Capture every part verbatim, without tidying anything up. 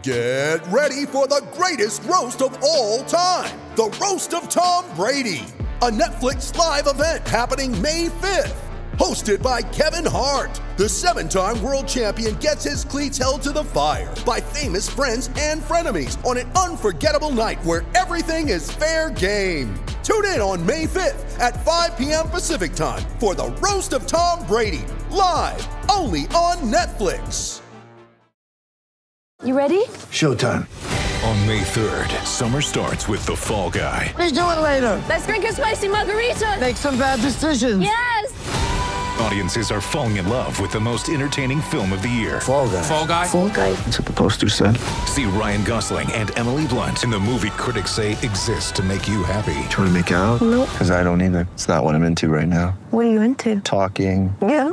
Get ready for the greatest roast of all time, the Roast of Tom Brady, a Netflix live event happening May fifth. Hosted by Kevin Hart, the seven-time world champion gets his cleats held to the fire by famous friends and frenemies on an unforgettable night where everything is fair game. Tune in on May fifth at five p.m. Pacific time for the Roast of Tom Brady, live only on Netflix. You ready? Showtime. On May third, summer starts with The Fall Guy. Let's do it later. Let's drink a spicy margarita. Make some bad decisions. Yes. Audiences are falling in love with the most entertaining film of the year. Fall Guy. Fall Guy. Fall Guy. That's what the poster said. See Ryan Gosling and Emily Blunt in the movie critics say exists to make you happy. Trying to make it out? Nope. Because I don't either. It's not what I'm into right now. What are you into? Talking. Yeah.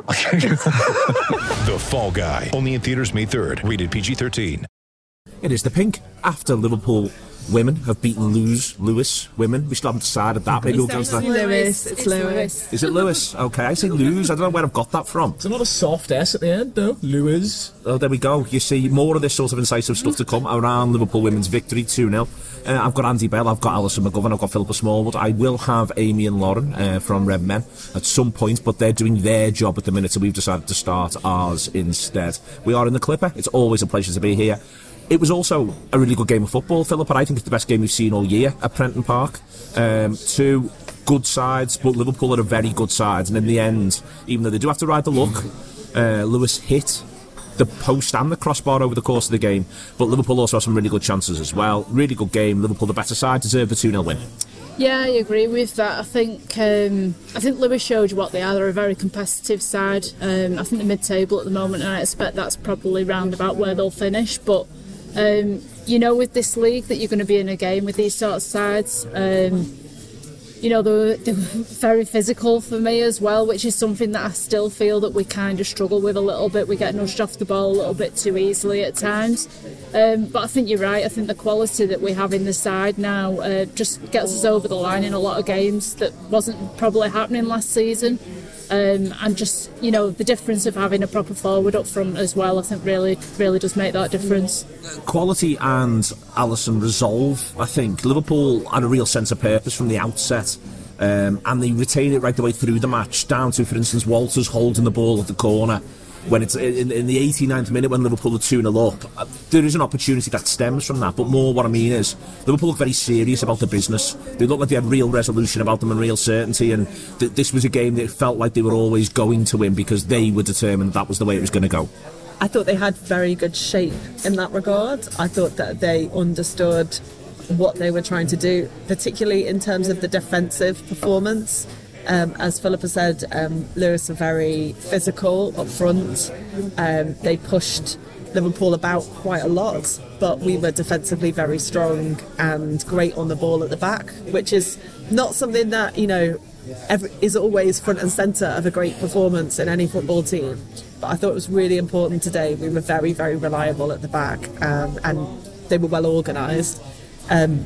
The Fall Guy. Only in theaters May third. Rated P G thirteen. It is the pink. After Liverpool women have beaten Lewis, Lewis women, we still haven't decided that. Maybe we'll go to that. Lewis. It's Lewis. Is it Lewis? Okay, I say lose. I don't know where I've got that from. It's not a soft S at the end, though. Lewis. Oh, there we go. You see more of this sort of incisive stuff to come around Liverpool women's victory two nil. Uh, I've got Andy Bell, I've got Alison McGovern, I've got Philippa Smallwood. I will have Amy and Lauren uh, from Red Men at some point, but they're doing their job at the minute, so we've decided to start ours instead. We are in the Clipper. It's always a pleasure to be here. It was also a really good game of football, Philip, and I think it's the best game we've seen all year at Prenton Park. Um, two good sides, but Liverpool are a very good side, and in the end, even though they do have to ride the luck, uh, Lewis hit the post and the crossbar over the course of the game, but Liverpool also have some really good chances as well. Really good game. Liverpool, the better side, deserved the two nil win. Yeah, I agree with that. I think um, I think Lewis showed you what they are. They're a very competitive side. Um, I think they're mid-table at the moment, and I expect that's probably round about where they'll finish, but Um, you know, with this league that you're going to be in a game with these sort of sides. Um, you know, they were, they were very physical for me as well, which is something that I still feel that we kind of struggle with a little bit. We get nudged off the ball a little bit too easily at times. Um, but I think you're right. I think the quality that we have in the side now uh, just gets us over the line in a lot of games that wasn't probably happening last season. Um, and just, you know, the difference of having a proper forward up front as well, I think really, really does make that difference. Quality and Alisson resolve, I think. Liverpool had a real sense of purpose from the outset, um, and they retain it right the way through the match, down to, for instance, Walters holding the ball at the corner. When it's in, in the eighty-ninth minute when Liverpool are two nil up, there is an opportunity that stems from that, but more what I mean is Liverpool look very serious about the business. They look like they had real resolution about them and real certainty, and th- this was a game that felt like they were always going to win because they were determined that was the way it was going to go. I thought they had very good shape in that regard. I thought that they understood what they were trying to do, particularly in terms of the defensive performance. Um, as Philippa said, um, Lewis are very physical up front. Um, they pushed Liverpool about quite a lot, but we were defensively very strong and great on the ball at the back, which is not something that, you know, every, is always front and centre of a great performance in any football team. But I thought it was really important today. We were very, very reliable at the back, um, and they were well organised. Um,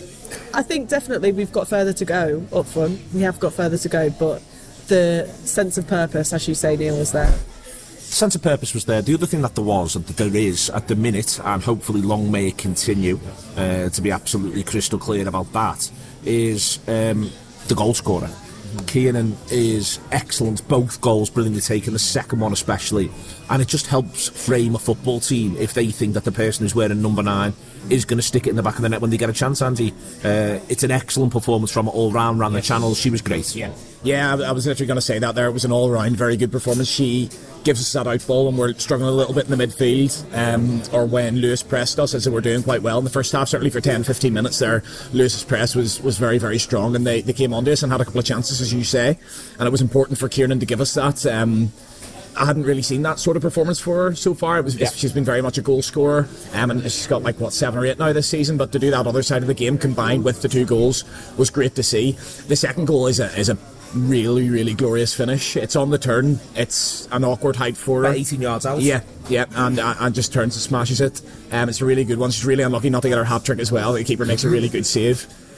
I think definitely we've got further to go up front. We have got further to go, but the sense of purpose, as you say, Neil, was there. Sense of purpose was there. The other thing that there was, and that there is at the minute, and hopefully long may it continue, uh, to be absolutely crystal clear about that, is um, the goal scorer. Kiernan is excellent, both goals brilliantly taken, the second one especially, and it just helps frame a football team if they think that the person who's wearing number nine is going to stick it in the back of the net when they get a chance, Andy. Uh, it's an excellent performance from all round, ran the channels, she was great. Yeah, yeah, I was literally going to say that there. It was an all-round very good performance. She gives us that out ball when we're struggling a little bit in the midfield, um, or when Lewis pressed us, as they were doing quite well in the first half, certainly for ten to fifteen minutes there. Lewis's press was, was very, very strong, and they, they came onto us and had a couple of chances, as you say, and it was important for Kiernan to give us that. Um, I hadn't really seen that sort of performance for her so far. It was yeah. She's been very much a goal scorer, um, and she's got like what seven or eight now this season. But to do that other side of the game combined with the two goals was great to see. The second goal is a is a really really glorious finish. It's on the turn. It's an awkward height for her. About eighteen yards out. Yeah, yeah, and and just turns and smashes it. Um, it's a really good one. She's really unlucky not to get her hat trick as well. The keeper makes a really good save.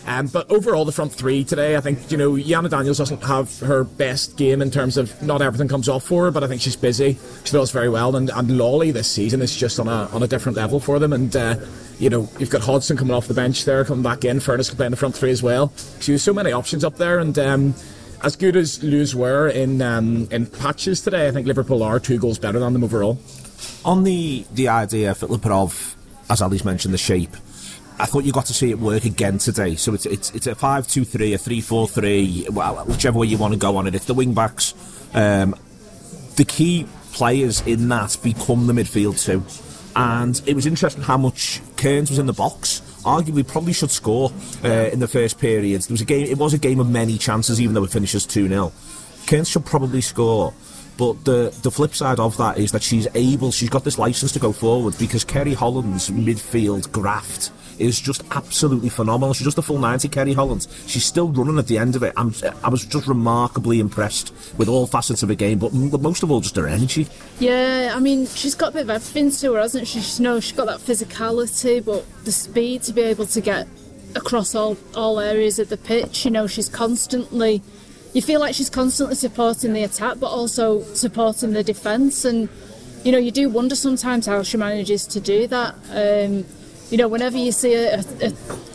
Um, but overall, the front three today, I think, you know, Yana Daniels doesn't have her best game in terms of not everything comes off for her, but I think she's busy. She does very well. And, and Lawley this season is just on a on a different level for them. And, uh, you know, you've got Hodgson coming off the bench there, coming back in. Furness can play in the front three as well. So there's so many options up there. And um, as good as Lewes were in um, in patches today, I think Liverpool are two goals better than them overall. On the, the idea, Philippa, of, as Ali's mentioned, the shape, I thought you got to see it work again today. So it's it's it's a five two three, a three four three, whichever way you want to go on it. It's the wing backs. Um, the key players in that become the midfield too. And it was interesting how much Kearns was in the box. Arguably, probably should score uh, in the first period. There was a game. It was a game of many chances, even though it finishes two nil. Kearns should probably score. But the, the flip side of that is that she's able, she's got this licence to go forward, because Kerry Holland's midfield graft is just absolutely phenomenal. She's just a full ninety, Kerry Holland. She's still running at the end of it. I'm, I was just remarkably impressed with all facets of the game, but most of all, just her energy. Yeah, I mean, she's got a bit of everything to her, hasn't she? She knows she's got that physicality, but the speed to be able to get across all, all areas of the pitch. You know, she's constantly... You feel like she's constantly supporting the attack, but also supporting the defence. And, you know, you do wonder sometimes how she manages to do that. Um, you know, whenever you see a, a,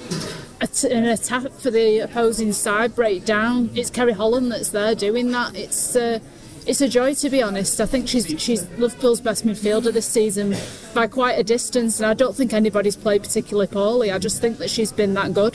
a t- an attack for the opposing side break down, it's Kerry Holland that's there doing that. It's uh, it's a joy, to be honest. I think she's she's Liverpool's best midfielder this season by quite a distance, and I don't think anybody's played particularly poorly. I just think that she's been that good.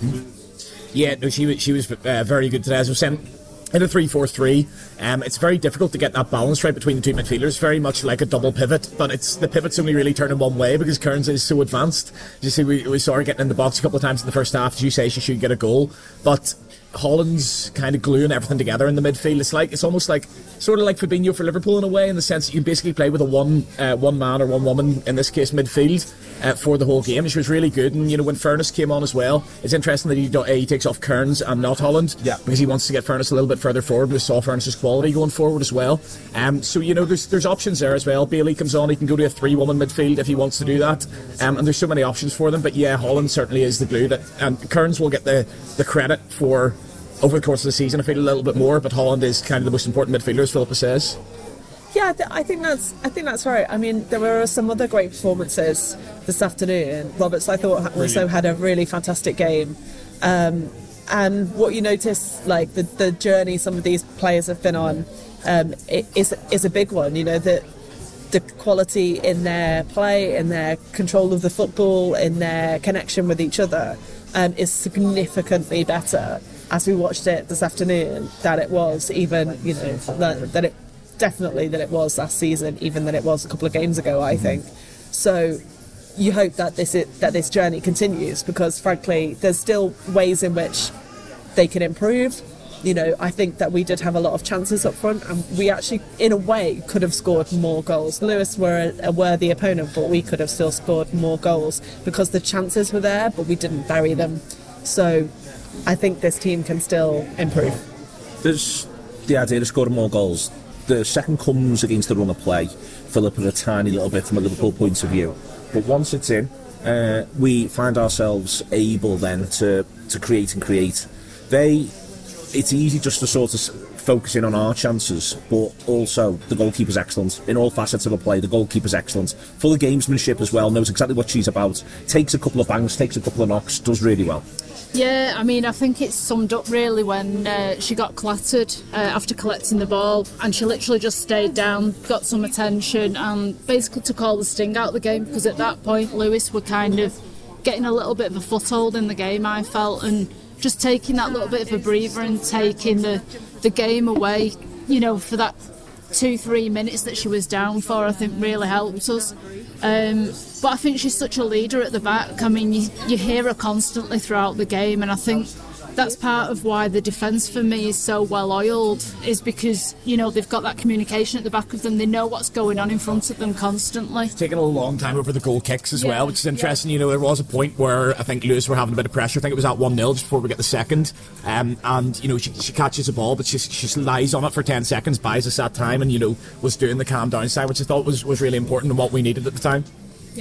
Yeah, no, she was she was uh, very good today. As I was saying, in a three four three, um, it's very difficult to get that balance right between the two midfielders. Very much like a double pivot, but it's the pivot's only really turning one way because Kearns is so advanced. You see, we, we saw her getting in the box a couple of times in the first half. As you say, she should get a goal, but Holland's kind of gluing everything together in the midfield. It's like it's almost like sort of like Fabinho for Liverpool in a way, in the sense that you basically play with a one uh, one man or one woman, in this case midfield, uh, for the whole game. She was really good, and you know, when Furness came on as well, it's interesting that he, uh, he takes off Kearns and not Holland, yeah, because he wants to get Furness a little bit further forward. We saw Furness's quality going forward as well. Um, so you know, there's there's options there as well. Bailey comes on, he can go to a three woman midfield if he wants to do that, um, and there's so many options for them. But yeah, Holland certainly is the glue that, and Kearns will get the the credit for. Over the course of the season, I feel a little bit more, but Holland is kind of the most important midfielder, as Philippa says. Yeah, I, th- I think that's I think that's right. I mean, there were some other great performances this afternoon. Roberts, I thought, also had a really fantastic game. Um, and what you notice, like the, the journey some of these players have been on, um, it, is is a big one. You know, that the quality in their play, in their control of the football, in their connection with each other, um, is significantly better as we watched it this afternoon that it was even, you know, that, that it definitely that it was last season, even that it was a couple of games ago, I think. So you hope that this is, that this journey continues, because frankly there's still ways in which they can improve. You know, I think that we did have a lot of chances up front, and we actually in a way could have scored more goals. Lewes were a, a worthy opponent, but we could have still scored more goals because the chances were there, but we didn't bury them. So I think this team can still improve. There's the idea of scoring more goals. The second comes against the run of play, Philippa, a tiny little bit from a Liverpool point of view. But once it's in, uh, we find ourselves able then to, to create and create. They, it's easy just to sort of focus in on our chances, but also the goalkeeper's excellent. In all facets of a play, the goalkeeper's excellent. Full of gamesmanship as well, knows exactly what she's about. Takes a couple of bangs, takes a couple of knocks, does really well. Yeah, I mean, I think it's summed up really when uh, she got clattered uh, after collecting the ball, and she literally just stayed down, got some attention, and basically took all the sting out of the game, because at that point Lewes were kind of getting a little bit of a foothold in the game, I felt, and just taking that little bit of a breather and taking the, the game away, you know, for that two, three minutes that she was down for, I think really helped us. Um, but I think she's such a leader at the back. I mean, you, you hear her constantly throughout the game, and I think that's part of why the defence for me is so well oiled, is because, you know, they've got that communication at the back of them. They know what's going on in front of them constantly. It's taken a long time over the goal kicks as yeah, well, which is interesting. Yeah. You know, there was a point where I think Lewes were having a bit of pressure. I think it was at one nil just before we get the second, um, and you know, she, she catches the ball, but she, she lies on it for ten seconds, buys us that time, and you know, was doing the calm down side, which I thought was, was really important and what we needed at the time. Yeah.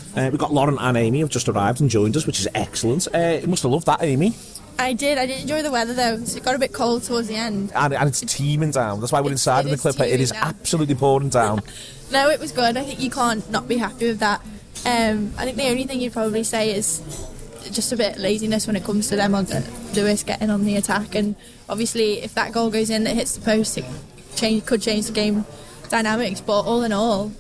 Uh, we've got Lauren and Amy have just arrived and joined us, which is excellent. Uh, you must have loved that, Amy. I did. I did enjoy the weather though. It got a bit cold towards the end. And, and it's teeming down. That's why we're inside in the Clipper. It is down. Absolutely pouring down. No, it was good. I think you can't not be happy with that. Um, I think the only thing you'd probably say is just a bit laziness when it comes to them on the, Lewis getting on the attack. And obviously, if that goal goes in that hits the post, it change, could change the game dynamics. But all in all,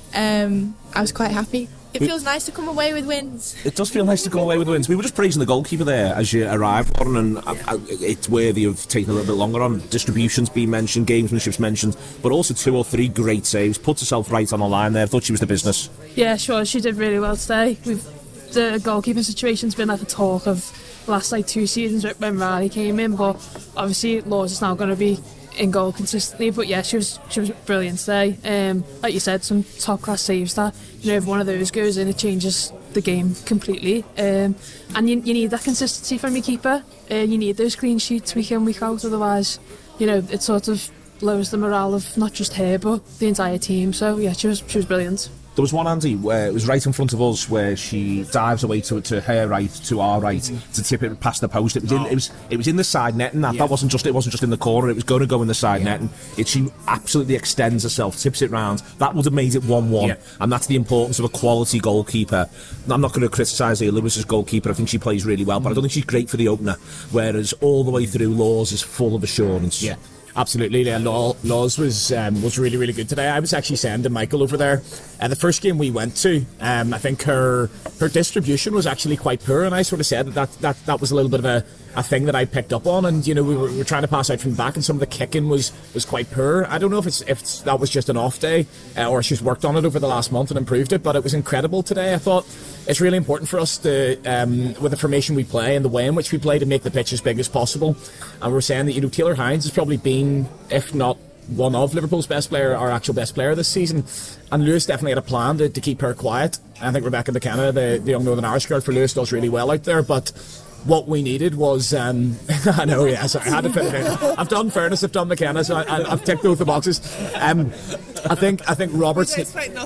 um, I was quite happy. It feels nice to come away with wins. It does feel nice to come away with wins. We were just praising the goalkeeper there as you arrived, Lauren, and I, I, it's worthy of taking a little bit longer on. Distribution's been mentioned, gamesmanship's mentioned, but also two or three great saves. Puts herself right on the line there. Thought she was the business. Yeah, sure. She did really well today. We've, the goalkeeper situation's been like a talk of the last like two seasons when Riley came in, but obviously Laws is now going to be in goal consistently. But yeah, she was she was brilliant today. Um, like you said, some top class saves that, you know, if one of those goes in, it changes the game completely. Um, and you, you need that consistency from your keeper. Uh, you need those clean sheets week in, week out. Otherwise, you know, it sort of lowers the morale of not just her but the entire team. So yeah, she was she was brilliant. There was one, Andy, where it was right in front of us, where she dives away to to her right, to our right, to tip it past the post. It was in, it was it was in the side net, and that yeah. that wasn't just it wasn't just in the corner. It was going to go in the side yeah. net, and it, she absolutely extends herself, tips it round. That would have made it one-one, yeah. and that's the importance of a quality goalkeeper. I'm not going to criticise her Lewis's goalkeeper. I think she plays really well, but I don't think she's great for the opener. Whereas all the way through, Laws is full of assurance. Yeah. Absolutely, yeah. Laws was um, was really, really good today. I was actually saying to Michael over there, uh, the first game we went to, um, I think her her distribution was actually quite poor, and I sort of said that that, that, that was a little bit of a, a thing that I picked up on, and you know we were, we were trying to pass out from the back, and some of the kicking was, was quite poor. I don't know if it's if it's, that was just an off day, uh, or she's worked on it over the last month and improved it, but it was incredible today. I thought it's really important for us to, um, with the formation we play and the way in which we play, to make the pitch as big as possible. And we're saying that, you know, Taylor Hines has probably been, if not one of Liverpool's best player, our actual best player this season. And Lewis definitely had a plan to, to keep her quiet. I think Rebecca McKenna, the, the young Northern Irish girl for Lewis, does really well out there, but what we needed was, um, I know, yeah, sorry, I had to fit it in. I've done Fairness, I've done McKenna, so I, I've ticked both the boxes. Um, I think I think Roberts.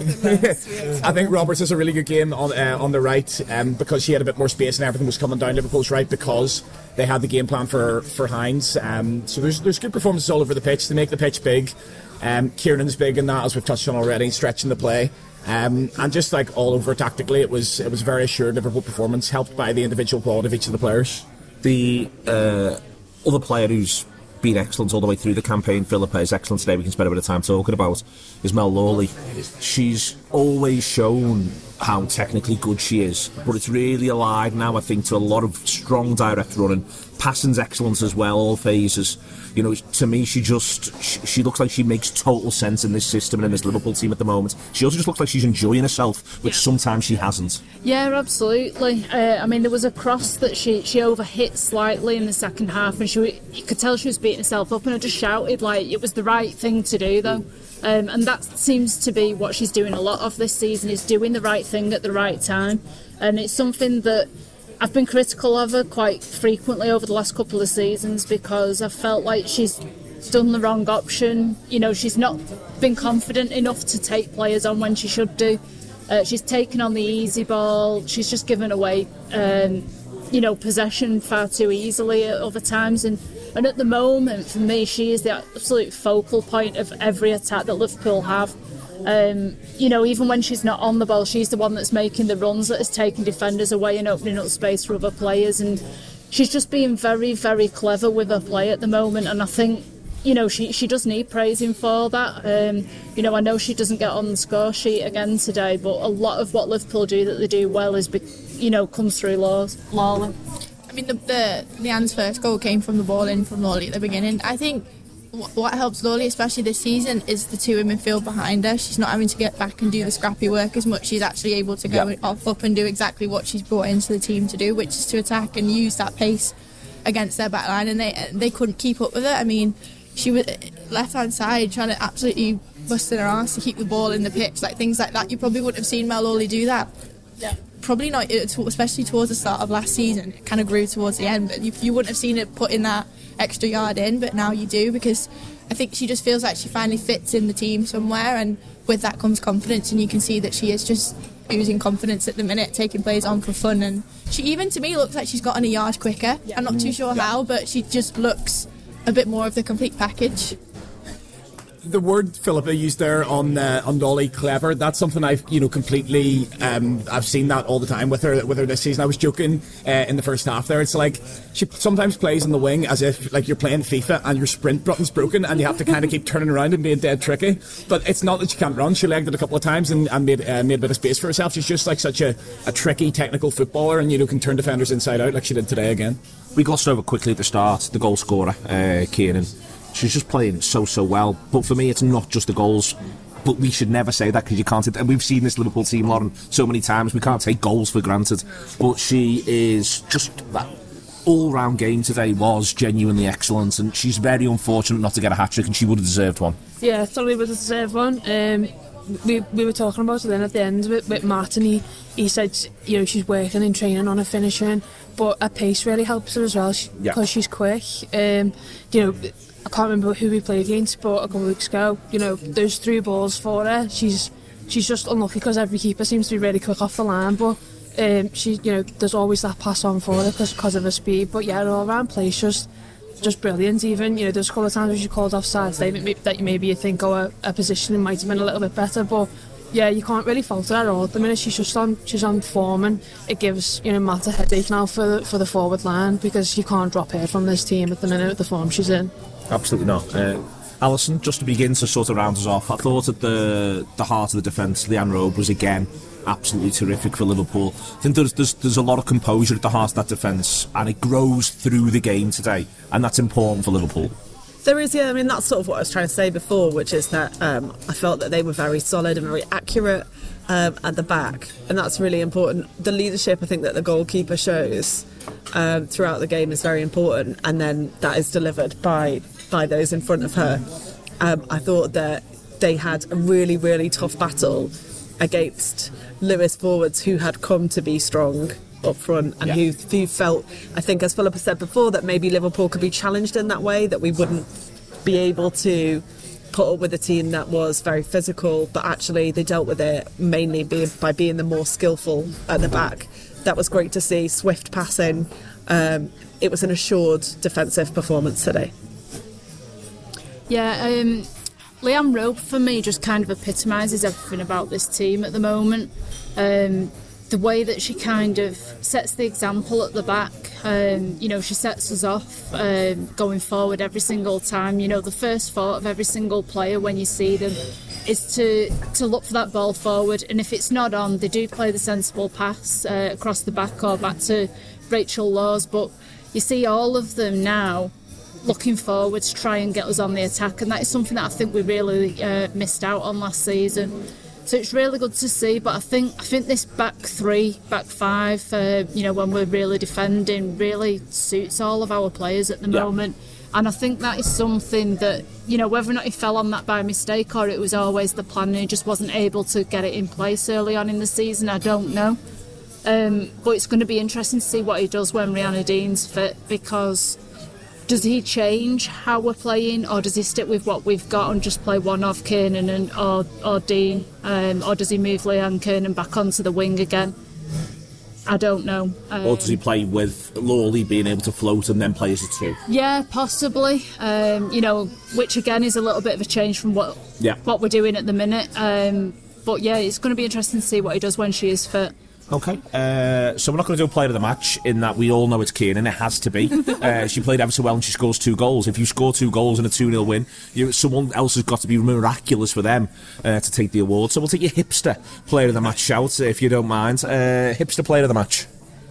I think Roberts has a really good game on uh, on the right, um, because she had a bit more space and everything was coming down Liverpool's right because they had the game plan for for Hines. Um, so there's there's good performances all over the pitch to make the pitch big. Um, Kieran's big in that, as we've touched on already, stretching the play. Um, and just like all over tactically, it was it was a very assured Liverpool performance, helped by the individual quality of each of the players. The uh, other player who's been excellent all the way through the campaign, Philippa, is excellent today. We can spend a bit of time talking about is Mel Lawley. She's always shown how technically good she is, but it's really alive now, I think, to a lot of strong direct running. Passing's excellence as well, all phases. You know, to me, she just she, she looks like she makes total sense in this system and in this Liverpool team at the moment. She also just looks like she's enjoying herself, which yeah. sometimes she hasn't. Yeah, absolutely. Uh, I mean, there was a cross that she she overhit slightly in the second half, and she you could tell she was beating herself up, and I just shouted like it was the right thing to do, though. Um, and that seems to be what she's doing a lot of this season, is doing the right thing at the right time. And it's something that I've been critical of her quite frequently over the last couple of seasons, because I've felt like she's done the wrong option. You know, she's not been confident enough to take players on when she should do. Uh, she's taken on the easy ball. She's just given away, um, you know, possession far too easily at other times. And, and at the moment, for me, she is the absolute focal point of every attack that Liverpool have. Um, you know, even when she's not on the ball, she's the one that's making the runs, that is taking defenders away and opening up space for other players. And she's just being very, very clever with her play at the moment. And I think, you know, she, she does need praising for that. Um, you know, I know she doesn't get on the score sheet again today, but a lot of what Liverpool do that they do well is, be, you know, comes through Lawley. I mean, the, the Leanne's first goal came from the ball in from Lawley at the beginning. I think what helps Lawley, especially this season, is the two in midfield behind her. She's not having to get back and do the scrappy work as much. She's actually able to go yep. off up and do exactly what she's brought into the team to do, which is to attack and use that pace against their back line. And they they couldn't keep up with it. I mean, she was left hand side trying to absolutely busting her arse to keep the ball in the pitch, like things like that. You probably wouldn't have seen Mel Lawley do that. Yeah. Probably not, especially towards the start of last season. It kind of grew towards the end, but you, you wouldn't have seen it putting that extra yard in, but now you do, because I think she just feels like she finally fits in the team somewhere, and with that comes confidence, and you can see that she is just oozing confidence at the minute, taking players on for fun, and she even to me looks like she's gotten a yard quicker. Yeah. I'm not too sure yeah. how, but she just looks a bit more of the complete package. The word Philippa used there on uh, on Dolly, clever. That's something I've you know completely. Um, I've seen that all the time with her with her this season. I was joking uh, in the first half there. It's like she sometimes plays in the wing as if like you're playing FIFA and your sprint button's broken and you have to kind of keep turning around and being dead tricky. But it's not that she can't run. She legged it a couple of times and, and made uh, made a bit of space for herself. She's just like such a, a tricky technical footballer, and you know can turn defenders inside out like she did today again. We glossed over quickly at the start the goal scorer, uh, Kiernan. She's just playing so, so well. But for me, it's not just the goals. But we should never say that because you can't. And we've seen this Liverpool team, Lauren, so many times. We can't take goals for granted. But she is just that all-round game today was genuinely excellent. And she's very unfortunate not to get a hat-trick, and she would have deserved one. Yeah, totally would have deserved one. Um, we we were talking about it then at the end with, with Matt, and he, he said, you know, she's working and training on her finishing, but her pace really helps her as well because yeah. she's quick. Um, you know, I can't remember who we played against, but a couple of weeks ago, you know, there's three balls for her. She's she's just unlucky because every keeper seems to be really quick off the line, but um, she, you know, there's always that pass on for her because of her speed. But yeah, her all-round play just just brilliant. Even, you know, there's a couple of times when she called offside that maybe you think, oh, her, her positioning might have been a little bit better, but yeah, you can't really fault her at all. At the minute, she's just on she's on form, and it gives, you know, Matt a headache now for the, for the forward line because you can't drop her from this team at the minute with the form she's in. Absolutely not. Uh, Alison, just to begin to sort of round us off, I thought at the the heart of the defence, Leanne Robe was again absolutely terrific for Liverpool. I think there's, there's there's a lot of composure at the heart of that defence, and it grows through the game today, and that's important for Liverpool. There is, yeah, I mean, that's sort of what I was trying to say before, which is that um, I felt that they were very solid and very accurate um, at the back, and that's really important. The leadership, I think, that the goalkeeper shows um, throughout the game is very important, and then that is delivered by by those in front of her. Um, I thought that they had a really, really tough battle against Lewis forwards who had come to be strong up front and yeah. who, who felt, I think, as Philippa said before, that maybe Liverpool could be challenged in that way, that we wouldn't be able to put up with a team that was very physical, but actually they dealt with it mainly be, by being the more skillful at the back. That was great to see, swift passing. Um, it was an assured defensive performance today. Yeah, um, Leanne Robe for me just kind of epitomises everything about this team at the moment. Um, the way that she kind of sets the example at the back, um, you know, she sets us off um, going forward every single time. You know, the first thought of every single player when you see them is to, to look for that ball forward, and if it's not on, they do play the sensible pass uh, across the back or back to Rachel Laws, but you see all of them now looking forward to try and get us on the attack, and that is something that I think we really uh, missed out on last season. So it's really good to see, but I think I think this back three, back five, uh, you know, when we're really defending, really suits all of our players at the yeah. moment. And I think that is something that, you know, whether or not he fell on that by mistake or it was always the plan and he just wasn't able to get it in place early on in the season, I don't know. Um, but it's going to be interesting to see what he does when Rihanna Dean's fit, because does he change how we're playing, or does he stick with what we've got and just play one off Kiernan and or, or Dean, um, or does he move Leanne Kiernan back onto the wing again? I don't know. Um, or does he play with Lawley being able to float and then play as a two? Yeah, possibly. Um, you know, which again is a little bit of a change from what yeah. what we're doing at the minute. Um, but yeah, it's going to be interesting to see what he does when she is fit. Okay, uh, so we're not going to do a player of the match in that we all know it's Kiernan, it has to be. Uh, she played ever so well and she scores two goals. If you score two goals in a two nil win, you, someone else has got to be miraculous for them uh, to take the award. So we'll take your hipster player of the match shout, if you don't mind. Uh, hipster player of the match.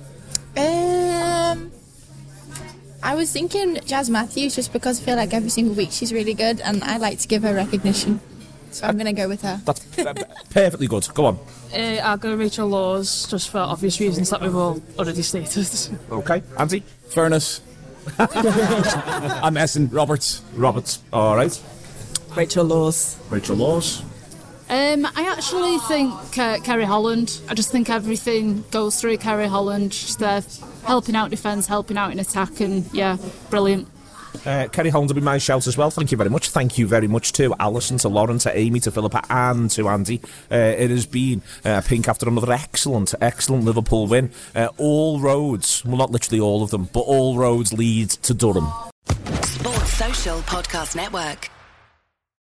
Um, I was thinking Jazz Matthews, just because I feel like every single week she's really good and I like to give her recognition. So I'm going to go with her. That's perfectly good. Go on. Uh, I'll go Rachel Laws, just for obvious reasons that we've all already stated. Okay. Andy? Fairness. I'm messing. Roberts. Roberts. All right. Rachel Laws. Rachel Laws. Um, I actually think uh, Kerry Holland. I just think everything goes through Kerry Holland. She's there helping out defence, helping out in attack, and yeah, brilliant. Uh, Kerry Holland will be my shout as well. Thank you very much. Thank you very much to Alison, to Lauren, to Amy, to Philippa and to Andy. Uh, it has been uh, Pink after another excellent, excellent Liverpool win. Uh, all roads, well not literally all of them, but all roads lead to Durham. Sports Social Podcast Network.